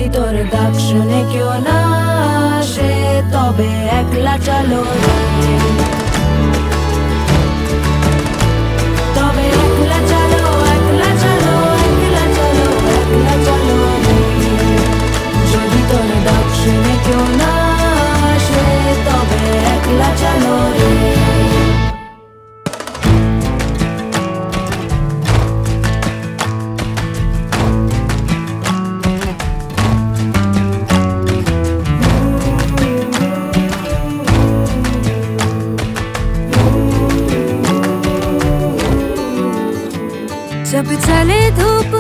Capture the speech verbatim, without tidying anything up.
তোর ডাক শুনে কেউ না আসে, তবে একলা চলো রে। তবে একলা চলো, একলা চলো, একলা চলো, একলা চলো রে। যদি তোর ডাক শুনে কেউ না আসে, তবে একলা চলো রে। जब चले धूप